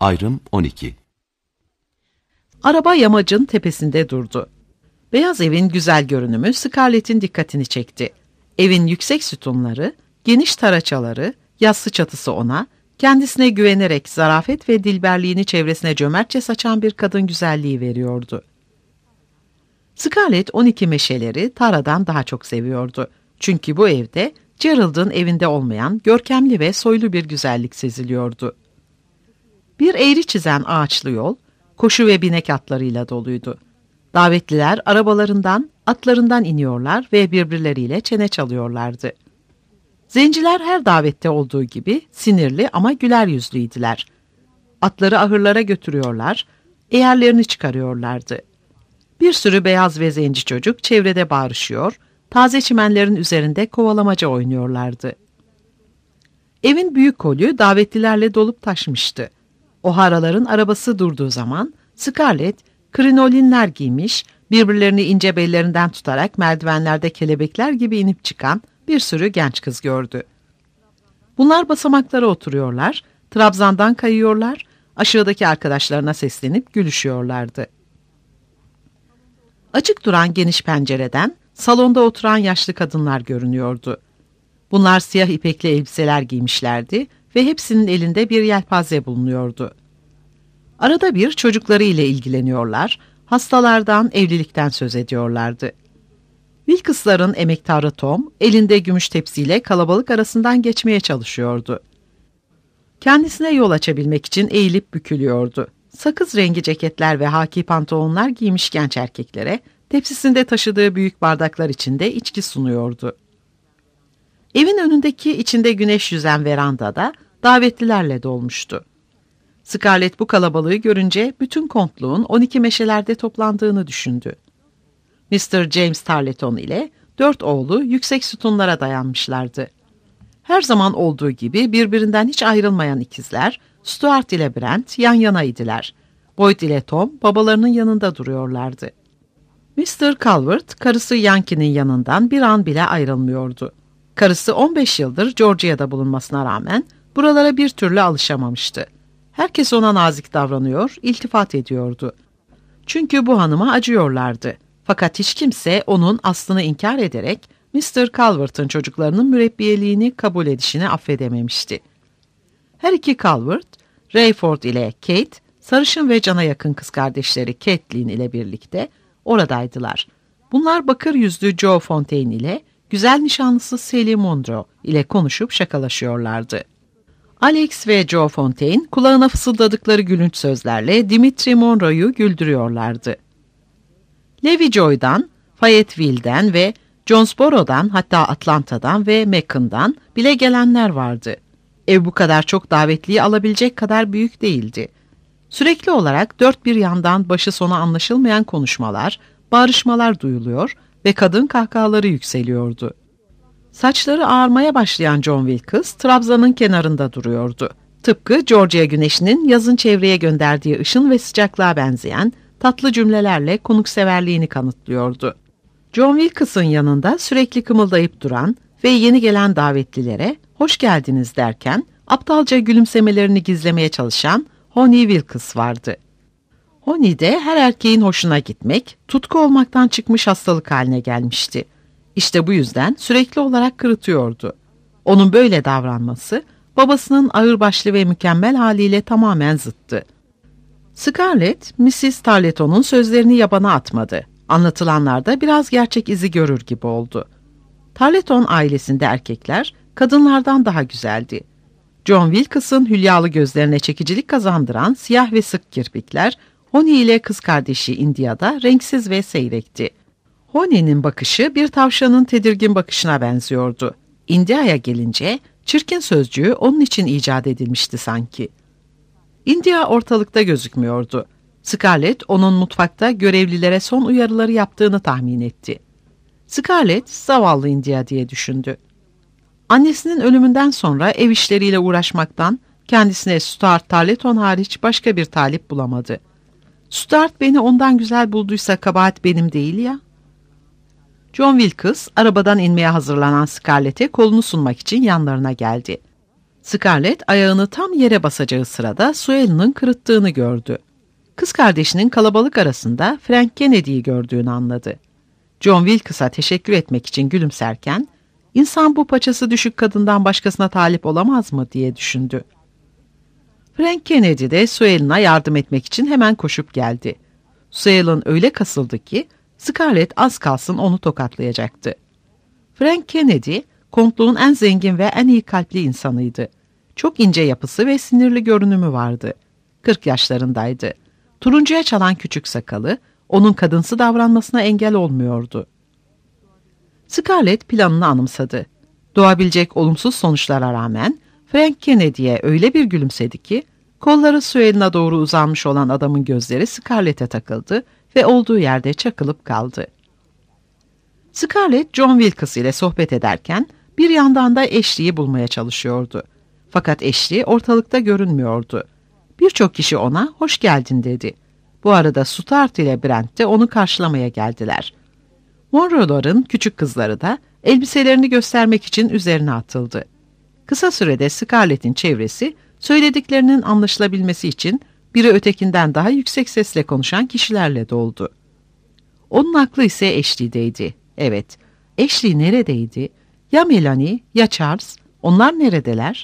Ayrım 12. Araba yamacın tepesinde durdu. Beyaz evin güzel görünümü Scarlett'in dikkatini çekti. Evin yüksek sütunları, geniş taraçaları, yassı çatısı ona, kendisine güvenerek zarafet ve dilberliğini çevresine cömertçe saçan bir kadın güzelliği veriyordu. Scarlett 12 meşeleri Tara'dan daha çok seviyordu. Çünkü bu evde Gerald'ın evinde olmayan görkemli ve soylu bir güzellik seziliyordu. Bir eğri çizen ağaçlı yol, koşu ve binek atlarıyla doluydu. Davetliler arabalarından, atlarından iniyorlar ve birbirleriyle çene çalıyorlardı. Zenciler her davette olduğu gibi sinirli ama güler yüzlüydüler. Atları ahırlara götürüyorlar, eğerlerini çıkarıyorlardı. Bir sürü beyaz ve zenci çocuk çevrede bağırışıyor, taze çimenlerin üzerinde kovalamaca oynuyorlardı. Evin büyük holü davetlilerle dolup taşmıştı. O'Hara'ların arabası durduğu zaman Scarlett, krinolinler giymiş, birbirlerini ince bellerinden tutarak merdivenlerde kelebekler gibi inip çıkan bir sürü genç kız gördü. Bunlar basamaklara oturuyorlar, trabzandan kayıyorlar, aşağıdaki arkadaşlarına seslenip gülüşüyorlardı. Açık duran geniş pencereden salonda oturan yaşlı kadınlar görünüyordu. Bunlar siyah ipekli elbiseler giymişlerdi ve hepsinin elinde bir yelpaze bulunuyordu. Arada bir çocukları ile ilgileniyorlar, hastalardan, evlilikten söz ediyorlardı. Wilkes'ların emektarı Tom, elinde gümüş tepsiyle kalabalık arasından geçmeye çalışıyordu. Kendisine yol açabilmek için eğilip bükülüyordu. Sakız rengi ceketler ve haki pantolonlar giymiş genç erkeklere, tepsisinde taşıdığı büyük bardaklar içinde içki sunuyordu. Evin önündeki içinde güneş yüzen verandada davetlilerle dolmuştu. Scarlett bu kalabalığı görünce bütün kontluğun 12 meşelerde toplandığını düşündü. Mr. James Tarleton ile 4 oğlu yüksek sütunlara dayanmışlardı. Her zaman olduğu gibi birbirinden hiç ayrılmayan ikizler, Stuart ile Brent yan yanaydılar. Boyd ile Tom babalarının yanında duruyorlardı. Mr. Calvert, karısı Yankee'nin yanından bir an bile ayrılmıyordu. Karısı 15 yıldır Georgia'da bulunmasına rağmen buralara bir türlü alışamamıştı. Herkes ona nazik davranıyor, iltifat ediyordu. Çünkü bu hanıma acıyorlardı. Fakat hiç kimse onun aslını inkar ederek Mr. Calvert'ın çocuklarının mürebbiyeliğini kabul edişini affedememişti. Her iki Calvert, Rayford ile Kate, sarışın ve cana yakın kız kardeşleri Kathleen ile birlikte oradaydılar. Bunlar bakır yüzlü Joe Fontaine ile güzel nişanlısı Sally Monroe ile konuşup şakalaşıyorlardı. Alex ve Joe Fontaine kulağına fısıldadıkları gülünç sözlerle Dimitri Monroe'yu güldürüyorlardı. Levi Joy'dan, Fayetteville'den ve Jonesboro'dan, hatta Atlanta'dan ve Macon'dan bile gelenler vardı. Ev bu kadar çok davetliyi alabilecek kadar büyük değildi. Sürekli olarak dört bir yandan başı sonu anlaşılmayan konuşmalar, bağırışmalar duyuluyor ve kadın kahkahaları yükseliyordu. Saçları ağarmaya başlayan John Wilkes, trabzanın kenarında duruyordu. Tıpkı Georgia güneşinin yazın çevreye gönderdiği ışın ve sıcaklığa benzeyen tatlı cümlelerle konukseverliğini kanıtlıyordu. John Wilkes'ın yanında sürekli kımıldayıp duran ve yeni gelen davetlilere hoş geldiniz derken aptalca gülümsemelerini gizlemeye çalışan Honey Wilkes vardı. Honey de her erkeğin hoşuna gitmek, tutku olmaktan çıkmış hastalık haline gelmişti. İşte bu yüzden sürekli olarak kırıtıyordu. Onun böyle davranması babasının ağırbaşlı ve mükemmel haliyle tamamen zıttı. Scarlett, Mrs. Tarleton'un sözlerini yabana atmadı. Anlatılanlarda biraz gerçek izi görür gibi oldu. Tarleton ailesinde erkekler kadınlardan daha güzeldi. John Wilkes'ın hülyalı gözlerine çekicilik kazandıran siyah ve sık kirpikler, Honey ile kız kardeşi India'da renksiz ve seyrekti. Honey'nin bakışı bir tavşanın tedirgin bakışına benziyordu. India'ya gelince çirkin sözcüğü onun için icat edilmişti sanki. India ortalıkta gözükmüyordu. Scarlett onun mutfakta görevlilere son uyarıları yaptığını tahmin etti. Scarlett zavallı India diye düşündü. Annesinin ölümünden sonra ev işleriyle uğraşmaktan kendisine Stuart Tarleton hariç başka bir talip bulamadı. Stuart beni ondan güzel bulduysa kabahat benim değil ya. John Wilkes arabadan inmeye hazırlanan Scarlett'e kolunu sunmak için yanlarına geldi. Scarlett ayağını tam yere basacağı sırada Suela'nın kırıttığını gördü. Kız kardeşinin kalabalık arasında Frank Kennedy'yi gördüğünü anladı. John Wilkes'a teşekkür etmek için gülümserken, "İnsan bu paçası düşük kadından başkasına talip olamaz mı?" diye düşündü. Frank Kennedy de Suela'na yardım etmek için hemen koşup geldi. Suelan öyle kasıldı ki Scarlett az kalsın onu tokatlayacaktı. Frank Kennedy, kontluğun en zengin ve en iyi kalpli insanıydı. Çok ince yapısı ve sinirli görünümü vardı. 40 yaşlarındaydı. Turuncuya çalan küçük sakalı, onun kadınsı davranmasına engel olmuyordu. Scarlett planını anımsadı. Doğabilecek olumsuz sonuçlara rağmen Frank Kennedy'ye öyle bir gülümsedi ki, kolları Suelin'a doğru uzanmış olan adamın gözleri Scarlett'e takıldı ve olduğu yerde çakılıp kaldı. Scarlett, John Wilkes ile sohbet ederken bir yandan da Ashley'i bulmaya çalışıyordu. Fakat Ashley ortalıkta görünmüyordu. Birçok kişi ona "hoş geldin" dedi. Bu arada Stuart ile Brent de onu karşılamaya geldiler. Monroe'ların küçük kızları da elbiselerini göstermek için üzerine atıldı. Kısa sürede Scarlett'in çevresi söylediklerinin anlaşılabilmesi için biri ötekinden daha yüksek sesle konuşan kişilerle doldu. Onun aklı ise Ashley'deydi. Evet, Ashley neredeydi? Ya Melanie, ya Charles, onlar neredeler?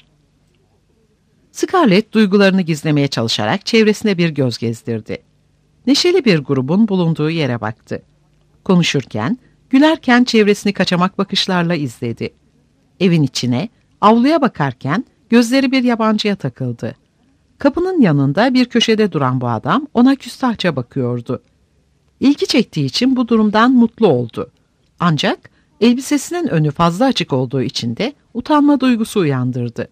Scarlett duygularını gizlemeye çalışarak çevresine bir göz gezdirdi. Neşeli bir grubun bulunduğu yere baktı. Konuşurken, gülerken çevresini kaçamak bakışlarla izledi. Evin içine, avluya bakarken gözleri bir yabancıya takıldı. Kapının yanında bir köşede duran bu adam ona küstahça bakıyordu. İlgi çektiği için bu durumdan mutlu oldu. Ancak elbisesinin önü fazla açık olduğu için de utanma duygusu uyandırdı.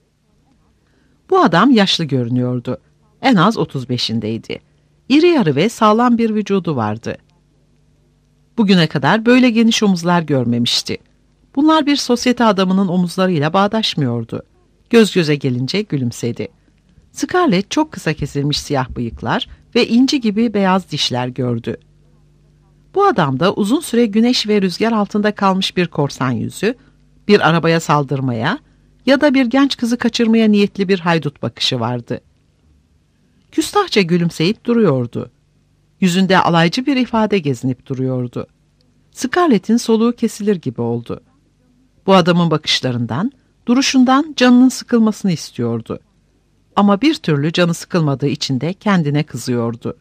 Bu adam yaşlı görünüyordu. En az 35'indeydi. İri yarı ve sağlam bir vücudu vardı. Bugüne kadar böyle geniş omuzlar görmemişti. Bunlar bir sosyete adamının omuzlarıyla bağdaşmıyordu. Göz göze gelince gülümsedi. Scarlett çok kısa kesilmiş siyah bıyıklar ve inci gibi beyaz dişler gördü. Bu adamda uzun süre güneş ve rüzgar altında kalmış bir korsan yüzü, bir arabaya saldırmaya ya da bir genç kızı kaçırmaya niyetli bir haydut bakışı vardı. Küstahça gülümseyip duruyordu. Yüzünde alaycı bir ifade gezinip duruyordu. Scarlett'in soluğu kesilir gibi oldu. Bu adamın bakışlarından, duruşundan canının sıkılmasını istiyordu. Ama bir türlü canı sıkılmadığı için de kendine kızıyordu.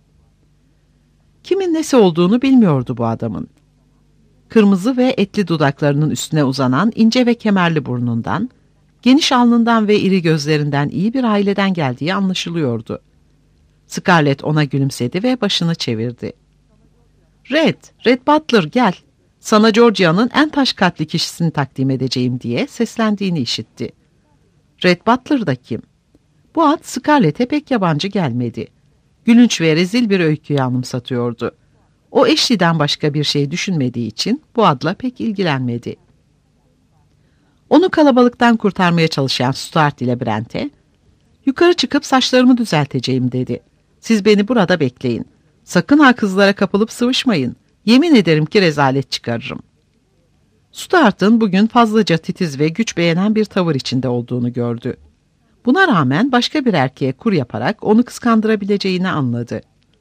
Kimin nesi olduğunu bilmiyordu bu adamın. Kırmızı ve etli dudaklarının üstüne uzanan ince ve kemerli burnundan, geniş alnından ve iri gözlerinden iyi bir aileden geldiği anlaşılıyordu. Scarlett ona gülümsedi ve başını çevirdi. Red Butler gel. Sana Georgia'nın en taş kalpli kişisini takdim edeceğim" diye seslendiğini işitti. Red Butler da kim? Bu ad Scarlett'e pek yabancı gelmedi. Gülünç ve rezil bir öyküyü anımsatıyordu. O Ashley'den başka bir şey düşünmediği için bu adla pek ilgilenmedi. Onu kalabalıktan kurtarmaya çalışan Stuart ile Brent'e, "Yukarı çıkıp saçlarımı düzelteceğim" dedi. "Siz beni burada bekleyin. Sakın ha kızlara kapılıp sıvışmayın. Yemin ederim ki rezalet çıkarırım." Stuart'ın bugün fazlaca titiz ve güç beğenen bir tavır içinde olduğunu gördü. Buna rağmen başka bir erkeğe kur yaparak onu kıskandırabileceğini anladı.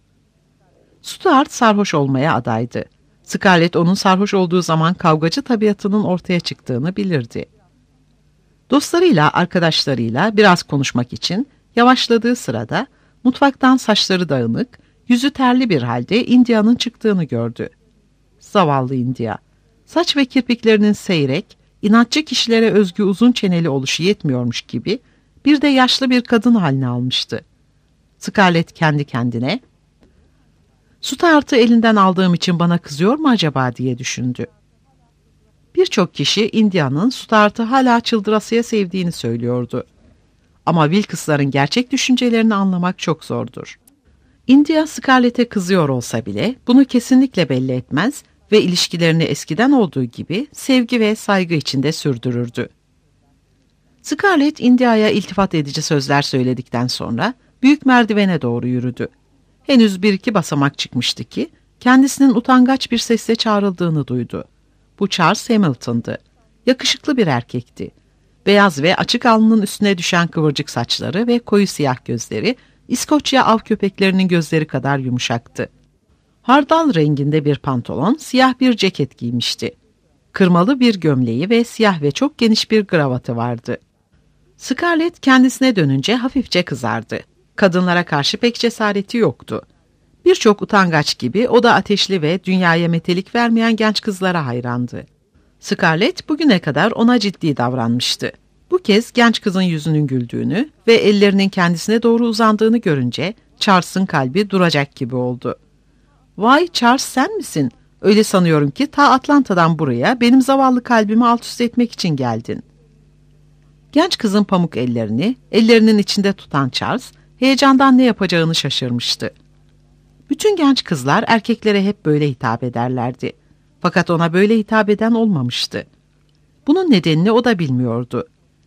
Stuart sarhoş olmaya adaydı. Scarlett onun sarhoş olduğu zaman kavgacı tabiatının ortaya çıktığını bilirdi. Dostlarıyla, arkadaşlarıyla biraz konuşmak için yavaşladığı sırada mutfaktan saçları dağınık, yüzü terli bir halde India'nın çıktığını gördü. Zavallı India. Saç ve kirpiklerinin seyrek, inatçı kişilere özgü uzun çeneli oluşu yetmiyormuş gibi bir de yaşlı bir kadın haline almıştı. Scarlett kendi kendine, "Stuart'ı elinden aldığım için bana kızıyor mu acaba?" diye düşündü. Birçok kişi India'nın Stuart'ı hala çıldırasıya sevdiğini söylüyordu. Ama Wilkes'ların gerçek düşüncelerini anlamak çok zordur. India Scarlett'e kızıyor olsa bile bunu kesinlikle belli etmez ve ilişkilerini eskiden olduğu gibi sevgi ve saygı içinde sürdürürdü. Scarlett, India'ya iltifat edici sözler söyledikten sonra büyük merdivene doğru yürüdü. Henüz bir iki basamak çıkmıştı ki kendisinin utangaç bir sesle çağrıldığını duydu. Bu Charles Hamilton'dı. Yakışıklı bir erkekti. Beyaz ve açık alnının üstüne düşen kıvırcık saçları ve koyu siyah gözleri, İskoçya av köpeklerinin gözleri kadar yumuşaktı. Hardal renginde bir pantolon, siyah bir ceket giymişti. Kırmalı bir gömleği ve siyah ve çok geniş bir kravatı vardı. Scarlett kendisine dönünce hafifçe kızardı. Kadınlara karşı pek cesareti yoktu. Birçok utangaç gibi o da ateşli ve dünyaya metelik vermeyen genç kızlara hayrandı. Scarlett bugüne kadar ona ciddi davranmıştı. Bu kez genç kızın yüzünün güldüğünü ve ellerinin kendisine doğru uzandığını görünce Charles'ın kalbi duracak gibi oldu. "Vay Charles, sen misin? Öyle sanıyorum ki ta Atlanta'dan buraya benim zavallı kalbimi alt üst etmek için geldin." Genç kızın pamuk ellerinin içinde tutan Charles, heyecandan ne yapacağını şaşırmıştı. Bütün genç kızlar erkeklere hep böyle hitap ederlerdi. Fakat ona böyle hitap eden olmamıştı. Bunun nedenini o da bilmiyordu.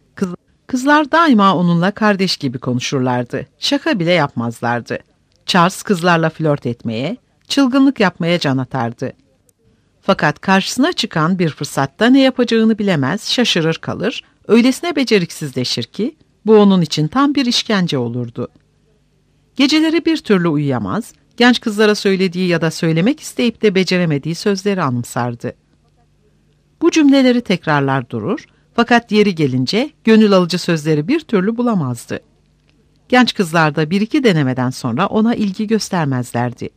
Kızlar daima onunla kardeş gibi konuşurlardı. Şaka bile yapmazlardı. Charles kızlarla flört etmeye, çılgınlık yapmaya can atardı. Fakat karşısına çıkan bir fırsatta ne yapacağını bilemez, şaşırır kalır, öylesine beceriksizleşir ki bu onun için tam bir işkence olurdu. Geceleri bir türlü uyuyamaz, genç kızlara söylediği ya da söylemek isteyip de beceremediği sözleri anımsardı. Bu cümleleri tekrarlar durur, fakat yeri gelince gönül alıcı sözleri bir türlü bulamazdı. Genç kızlar da bir iki denemeden sonra ona ilgi göstermezlerdi.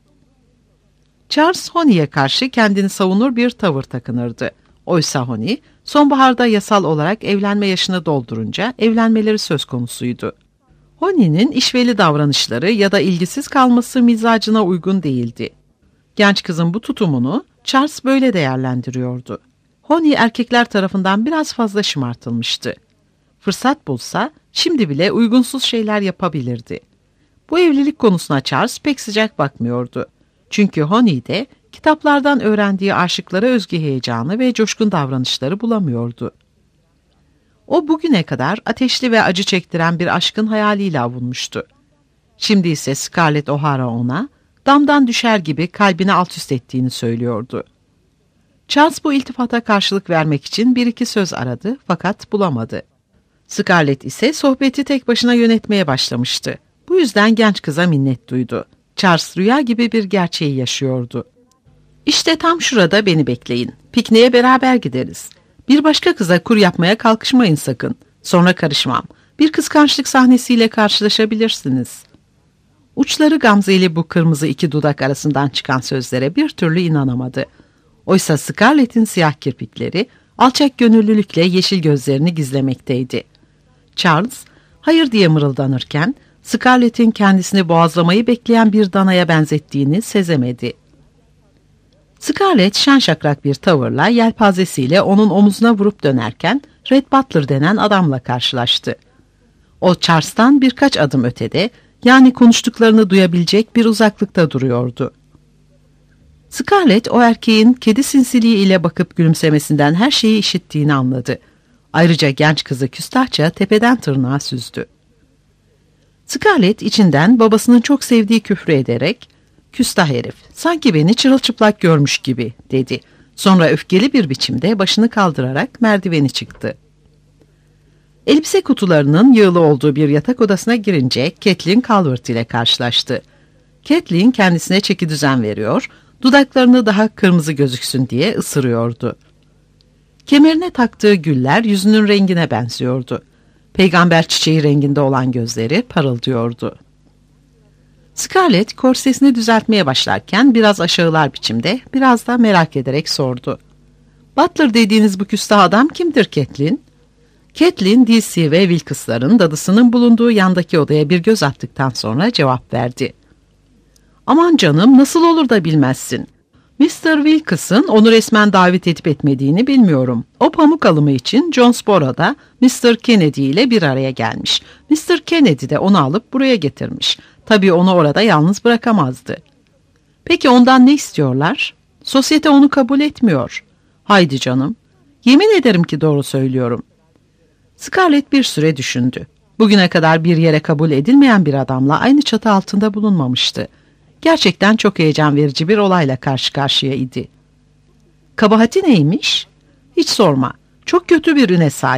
Charles Honey'e karşı kendini savunur bir tavır takınırdı. Oysa Honey, sonbaharda yasal olarak evlenme yaşını doldurunca evlenmeleri söz konusuydu. Honey'nin işveli davranışları ya da ilgisiz kalması mizacına uygun değildi. Genç kızın bu tutumunu Charles böyle değerlendiriyordu. Honey erkekler tarafından biraz fazla şımartılmıştı. Fırsat bulsa şimdi bile uygunsuz şeyler yapabilirdi. Bu evlilik konusuna Charles pek sıcak bakmıyordu. Çünkü Honey'de kitaplardan öğrendiği aşıklara özgü heyecanı ve coşkun davranışları bulamıyordu. O bugüne kadar ateşli ve acı çektiren bir aşkın hayaliyle avunmuştu. Şimdi ise Scarlett O'Hara ona damdan düşer gibi kalbini alt üst ettiğini söylüyordu. Charles bu iltifata karşılık vermek için bir iki söz aradı fakat bulamadı. Scarlett ise sohbeti tek başına yönetmeye başlamıştı. Bu yüzden genç kıza minnet duydu. Charles rüya gibi bir gerçeği yaşıyordu. "İşte tam şurada beni bekleyin. Pikniğe beraber gideriz. Bir başka kıza kur yapmaya kalkışmayın sakın. Sonra karışmam. Bir kıskançlık sahnesiyle karşılaşabilirsiniz." Uçları gamzeli bu kırmızı iki dudak arasından çıkan sözlere bir türlü inanamadı. Oysa Scarlett'in siyah kirpikleri alçak gönüllülükle yeşil gözlerini gizlemekteydi. Charles, hayır diye mırıldanırken Scarlett'in kendisini boğazlamayı bekleyen bir danaya benzettiğini sezemedi. Scarlett şen şakrak bir tavırla yelpazesiyle onun omuzuna vurup dönerken Red Butler denen adamla karşılaştı. O Charles'tan birkaç adım ötede, yani konuştuklarını duyabilecek bir uzaklıkta duruyordu. Scarlett o erkeğin kedi sinsiliği ile bakıp gülümsemesinden her şeyi işittiğini anladı. Ayrıca genç kızı küstahça tepeden tırnağa süzdü. Scarlett içinden babasının çok sevdiği küfrü ederek "Küstah herif, sanki beni çırılçıplak görmüş gibi," dedi. Sonra öfkeli bir biçimde başını kaldırarak merdiveni çıktı. Elbise kutularının yığılı olduğu bir yatak odasına girince Kathleen Calvert ile karşılaştı. Kathleen kendisine çekidüzen veriyor, dudaklarını daha kırmızı gözüksün diye ısırıyordu. Kemerine taktığı güller yüzünün rengine benziyordu. Peygamber çiçeği renginde olan gözleri parıldıyordu. Scarlett korsesini düzeltmeye başlarken biraz aşağılar biçimde, biraz da merak ederek sordu. "Butler dediğiniz bu küstah adam kimdir Kathleen?" Kathleen, D.C. ve Wilkes'ların dadısının bulunduğu yandaki odaya bir göz attıktan sonra cevap verdi. "Aman canım, nasıl olur da bilmezsin. Mr. Wilkes'ın onu resmen davet edip etmediğini bilmiyorum. O pamuk alımı için Jonesboro'da Mr. Kennedy ile bir araya gelmiş. Mr. Kennedy de onu alıp buraya getirmiş. Tabii onu orada yalnız bırakamazdı." "Peki ondan ne istiyorlar?" "Sosyete onu kabul etmiyor." "Haydi canım. Yemin ederim ki doğru söylüyorum." Scarlett bir süre düşündü. Bugüne kadar bir yere kabul edilmeyen bir adamla aynı çatı altında bulunmamıştı. Gerçekten çok heyecan verici bir olayla karşı karşıya idi. Kabahati neymiş? Hiç sorma. Çok kötü bir üne sahip.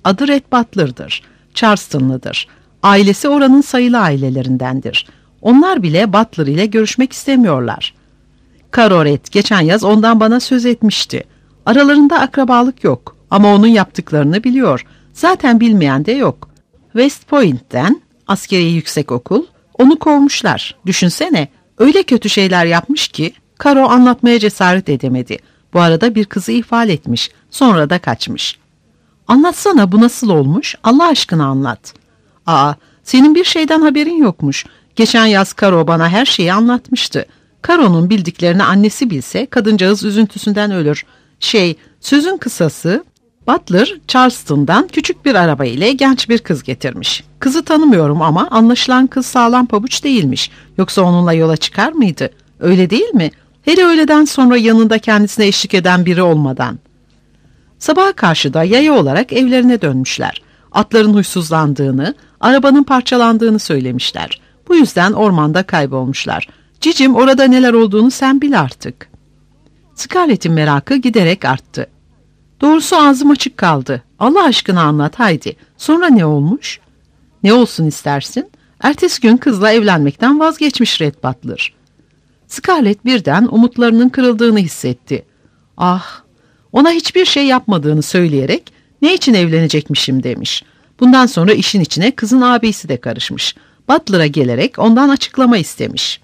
Adı Red Butler'dır. Charleston'lıdır. Ailesi oranın sayılı ailelerindendir. Onlar bile Butler ile görüşmek istemiyorlar. Caro Red geçen yaz ondan bana söz etmişti. Aralarında akrabalık yok ama onun yaptıklarını biliyor. Zaten bilmeyen de yok. West Point'ten, askeri yüksekokul, onu kovmuşlar. Düşünsene, öyle kötü şeyler yapmış ki Caro anlatmaya cesaret edemedi. Bu arada bir kızı ihmal etmiş, sonra da kaçmış. Anlatsana, bu nasıl olmuş? Allah aşkına anlat. Aa, senin bir şeyden haberin yokmuş. Geçen yaz Caro bana her şeyi anlatmıştı. Caro'nun bildiklerini annesi bilse kadıncağız üzüntüsünden ölür. Sözün kısası, Butler Charleston'dan küçük bir araba ile genç bir kız getirmiş. Kızı tanımıyorum ama anlaşılan kız sağlam pabuç değilmiş. Yoksa onunla yola çıkar mıydı? Öyle değil mi? Hele öğleden sonra yanında kendisine eşlik eden biri olmadan. Sabaha karşı da yaya olarak evlerine dönmüşler. Atların huysuzlandığını, arabanın parçalandığını söylemişler. Bu yüzden ormanda kaybolmuşlar. Cicim, orada neler olduğunu sen bil artık. Scarlett'in merakı giderek arttı. Doğrusu ağzım açık kaldı. Allah aşkına anlat haydi. Sonra ne olmuş? Ne olsun istersin? Ertesi gün kızla evlenmekten vazgeçmiş Red Butler. Scarlett birden umutlarının kırıldığını hissetti. Ah, ona hiçbir şey yapmadığını söyleyerek ne için evlenecekmişim demiş. Bundan sonra işin içine kızın abisi de karışmış. Butler'a gelerek ondan açıklama istemiş.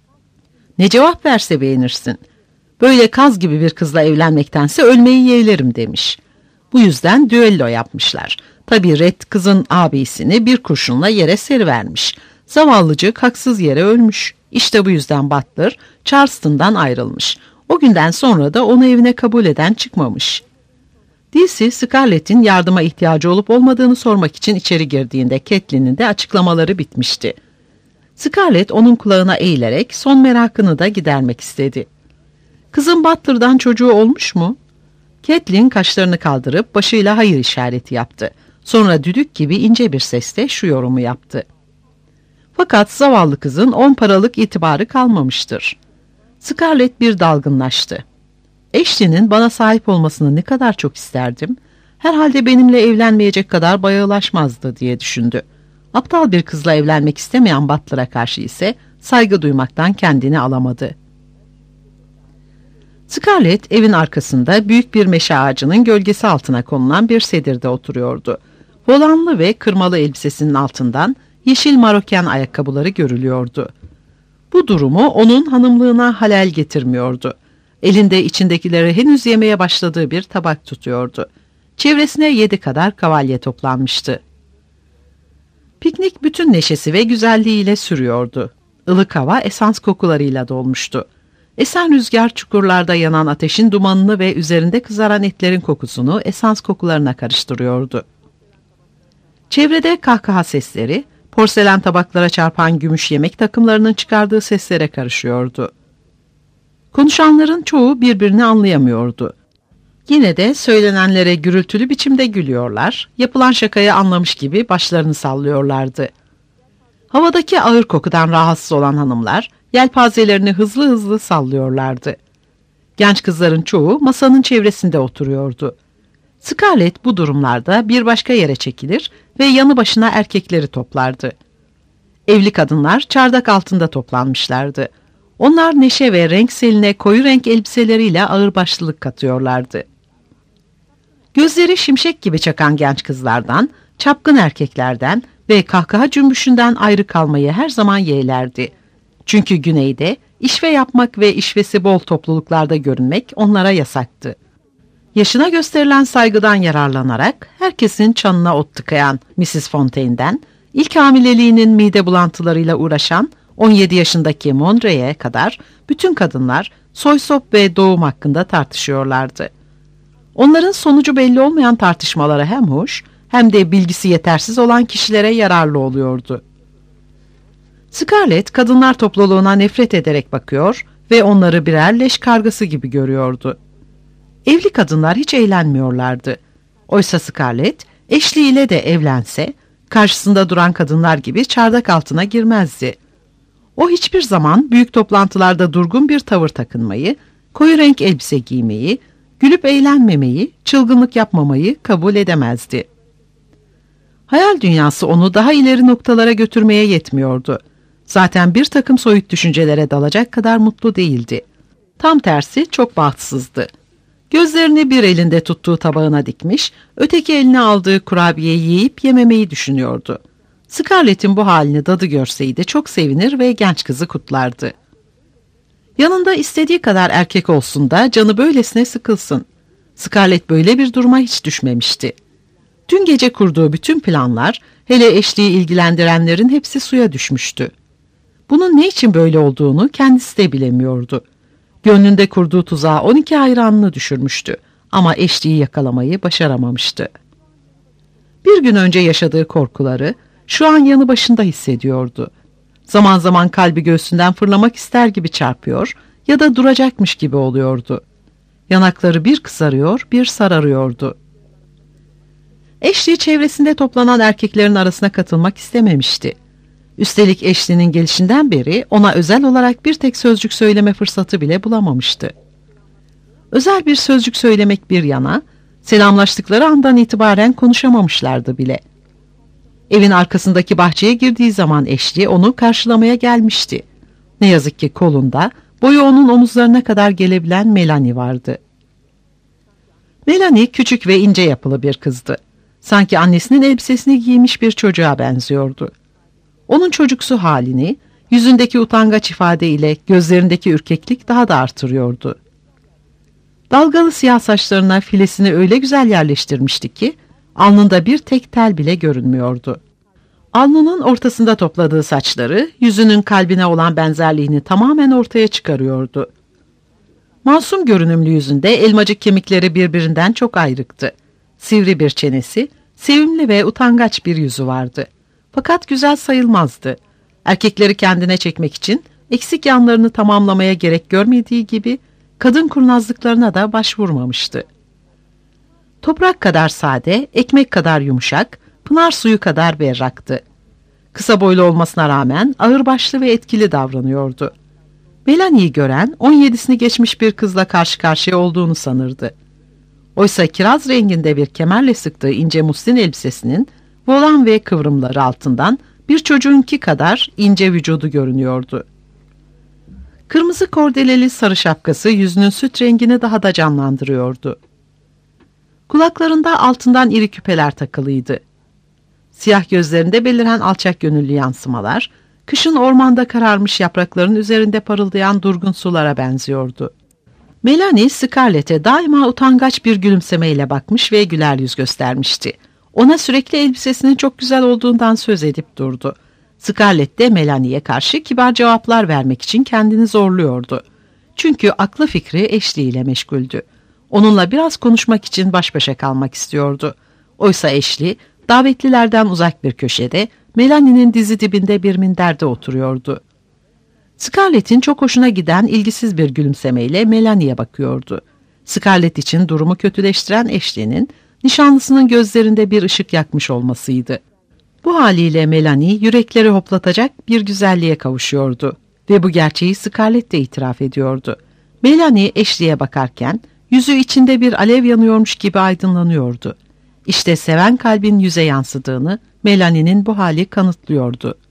Ne cevap verse beğenirsin. Böyle kaz gibi bir kızla evlenmektense ölmeyi yeğlerim demiş. Bu yüzden düello yapmışlar. Tabii Red kızın abisini bir kurşunla yere serivermiş. Zavallıcık haksız yere ölmüş. İşte bu yüzden Butler Charleston'dan ayrılmış. O günden sonra da onu evine kabul eden çıkmamış. Dilsey, Scarlett'in yardıma ihtiyacı olup olmadığını sormak için içeri girdiğinde Catelyn'in de açıklamaları bitmişti. Scarlett onun kulağına eğilerek son merakını da gidermek istedi. Kızın Butler'dan çocuğu olmuş mu? Catelyn kaşlarını kaldırıp başıyla hayır işareti yaptı. Sonra düdük gibi ince bir sesle şu yorumu yaptı. Fakat zavallı kızın 10 paralık itibarı kalmamıştır. Scarlett bir dalgınlaştı. Ashley'nin bana sahip olmasını ne kadar çok isterdim. Herhalde benimle evlenmeyecek kadar bayağılaşmazdı diye düşündü. Aptal bir kızla evlenmek istemeyen Butler'a karşı ise saygı duymaktan kendini alamadı. Scarlett evin arkasında büyük bir meşe ağacının gölgesi altına konulan bir sedirde oturuyordu. Volanlı ve kırmalı elbisesinin altından yeşil maroken ayakkabıları görülüyordu. Bu durumu onun hanımlığına halel getirmiyordu. Elinde içindekileri henüz yemeye başladığı bir tabak tutuyordu. Çevresine 7 kadar kavalye toplanmıştı. Piknik bütün neşesi ve güzelliğiyle sürüyordu. Ilık hava esans kokularıyla dolmuştu. Esen rüzgar çukurlarda yanan ateşin dumanını ve üzerinde kızaran etlerin kokusunu esans kokularına karıştırıyordu. Çevrede kahkaha sesleri, porselen tabaklara çarpan gümüş yemek takımlarının çıkardığı seslere karışıyordu. Konuşanların çoğu birbirini anlayamıyordu. Yine de söylenenlere gürültülü biçimde gülüyorlar, yapılan şakayı anlamış gibi başlarını sallıyorlardı. Havadaki ağır kokudan rahatsız olan hanımlar, yelpazelerini hızlı hızlı sallıyorlardı. Genç kızların çoğu masanın çevresinde oturuyordu. Scarlett bu durumlarda bir başka yere çekilir ve yanı başına erkekleri toplardı. Evli kadınlar çardak altında toplanmışlardı. Onlar neşe ve renk seline koyu renk elbiseleriyle ağırbaşlılık katıyorlardı. Gözleri şimşek gibi çakan genç kızlardan, çapkın erkeklerden ve kahkaha cümbüşünden ayrı kalmayı her zaman yeğlerdi. Çünkü güneyde işve yapmak ve işvesi bol topluluklarda görünmek onlara yasaktı. Yaşına gösterilen saygıdan yararlanarak herkesin çanına ot tıkayan Mrs. Fontaine'den, ilk hamileliğinin mide bulantılarıyla uğraşan 17 yaşındaki Monroe'ye kadar bütün kadınlar soy sop ve doğum hakkında tartışıyorlardı. Onların sonucu belli olmayan tartışmaları hem hoş hem de bilgisi yetersiz olan kişilere yararlı oluyordu. Scarlett kadınlar topluluğuna nefret ederek bakıyor ve onları birer leş kargası gibi görüyordu. Evli kadınlar hiç eğlenmiyorlardı. Oysa Scarlett, Ashley ile de evlense, karşısında duran kadınlar gibi çardak altına girmezdi. O hiçbir zaman büyük toplantılarda durgun bir tavır takınmayı, koyu renk elbise giymeyi, gülüp eğlenmemeyi, çılgınlık yapmamayı kabul edemezdi. Hayal dünyası onu daha ileri noktalara götürmeye yetmiyordu. Zaten bir takım soyut düşüncelere dalacak kadar mutlu değildi. Tam tersi çok bahtsızdı. Gözlerini bir elinde tuttuğu tabağına dikmiş, öteki eline aldığı kurabiyeyi yiyip yememeyi düşünüyordu. Scarlett'in bu halini dadı görseydi çok sevinir ve genç kızı kutlardı. Yanında istediği kadar erkek olsun da canı böylesine sıkılsın. Scarlett böyle bir duruma hiç düşmemişti. Dün gece kurduğu bütün planlar, hele eşliği ilgilendirenlerin hepsi suya düşmüştü. Bunun ne için böyle olduğunu kendisi de bilemiyordu. Gönlünde kurduğu tuzağa 12 hayranını düşürmüştü ama eşliği yakalamayı başaramamıştı. Bir gün önce yaşadığı korkuları şu an yanı başında hissediyordu. Zaman zaman kalbi göğsünden fırlamak ister gibi çarpıyor ya da duracakmış gibi oluyordu. Yanakları bir kızarıyor, bir sararıyordu. Ashley çevresinde toplanan erkeklerin arasına katılmak istememişti. Üstelik Ashley'nin gelişinden beri ona özel olarak bir tek sözcük söyleme fırsatı bile bulamamıştı. Özel bir sözcük söylemek bir yana, selamlaştıkları andan itibaren konuşamamışlardı bile. Evin arkasındaki bahçeye girdiği zaman Ashley onu karşılamaya gelmişti. Ne yazık ki kolunda, boyu onun omuzlarına kadar gelebilen Melanie vardı. Melanie küçük ve ince yapılı bir kızdı. Sanki annesinin elbisesini giymiş bir çocuğa benziyordu. Onun çocuksu halini, yüzündeki utangaç ifadeyle gözlerindeki ürkeklik daha da artırıyordu. Dalgalı siyah saçlarına filesini öyle güzel yerleştirmişti ki, alnında bir tek tel bile görünmüyordu. Alnının ortasında topladığı saçları, yüzünün kalbine olan benzerliğini tamamen ortaya çıkarıyordu. Masum görünümlü yüzünde elmacık kemikleri birbirinden çok ayrıktı. Sivri bir çenesi, sevimli ve utangaç bir yüzü vardı. Fakat güzel sayılmazdı. Erkekleri kendine çekmek için eksik yanlarını tamamlamaya gerek görmediği gibi kadın kurnazlıklarına da başvurmamıştı. Toprak kadar sade, ekmek kadar yumuşak, pınar suyu kadar berraktı. Kısa boylu olmasına rağmen ağırbaşlı ve etkili davranıyordu. Melanie'yi gören 17'sini geçmiş bir kızla karşı karşıya olduğunu sanırdı. Oysa kiraz renginde bir kemerle sıktığı ince muslin elbisesinin volan ve kıvrımları altından bir çocuğunki kadar ince vücudu görünüyordu. Kırmızı kordeleli sarı şapkası yüzünün süt rengini daha da canlandırıyordu. Kulaklarında altından iri küpeler takılıydı. Siyah gözlerinde beliren alçak gönüllü yansımalar, kışın ormanda kararmış yaprakların üzerinde parıldayan durgun sulara benziyordu. Melanie, Scarlett'e daima utangaç bir gülümsemeyle bakmış ve güler yüz göstermişti. Ona sürekli elbisesinin çok güzel olduğundan söz edip durdu. Scarlett de Melanie'ye karşı kibar cevaplar vermek için kendini zorluyordu. Çünkü aklı fikri Ashley ile meşguldü. Onunla biraz konuşmak için baş başa kalmak istiyordu. Oysa Ashley, davetlilerden uzak bir köşede, Melanie'nin dizi dibinde bir minderde oturuyordu. Scarlett'in çok hoşuna giden ilgisiz bir gülümsemeyle Melanie'ye bakıyordu. Scarlett için durumu kötüleştiren Ashley'nin, nişanlısının gözlerinde bir ışık yakmış olmasıydı. Bu haliyle Melanie, yürekleri hoplatacak bir güzelliğe kavuşuyordu. Ve bu gerçeği Scarlett de itiraf ediyordu. Melanie, Ashley'e bakarken, yüzü içinde bir alev yanıyormuş gibi aydınlanıyordu. İşte seven kalbin yüze yansıdığını Melanie'nin bu hali kanıtlıyordu.